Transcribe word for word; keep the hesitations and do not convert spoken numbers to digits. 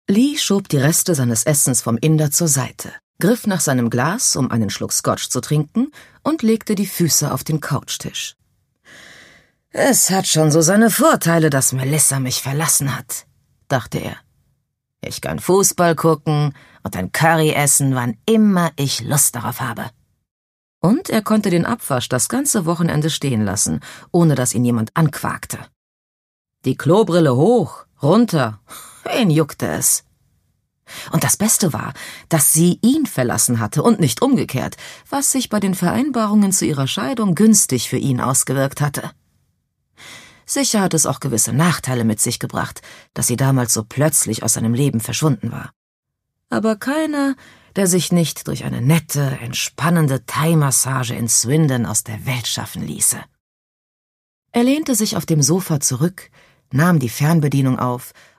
Lee schob die Reste seines Essens vom Inder zur Seite, griff nach seinem Glas, um einen Schluck Scotch zu trinken, und legte die Füße auf den Couchtisch. »Es hat schon so seine Vorteile, dass Melissa mich verlassen hat«, dachte er. »Ich kann Fußball gucken und ein Curry essen, wann immer ich Lust darauf habe.« Und er konnte den Abwasch das ganze Wochenende stehen lassen, ohne dass ihn jemand anquakte. Die Klobrille hoch, runter, wen juckte es? Und das Beste war, dass sie ihn verlassen hatte und nicht umgekehrt, was sich bei den Vereinbarungen zu ihrer Scheidung günstig für ihn ausgewirkt hatte. Sicher hat es auch gewisse Nachteile mit sich gebracht, dass sie damals so plötzlich aus seinem Leben verschwunden war. Aber keiner, der sich nicht durch eine nette, entspannende Thai-Massage in Swindon aus der Welt schaffen ließe. Er lehnte sich auf dem Sofa zurück, nahm die Fernbedienung auf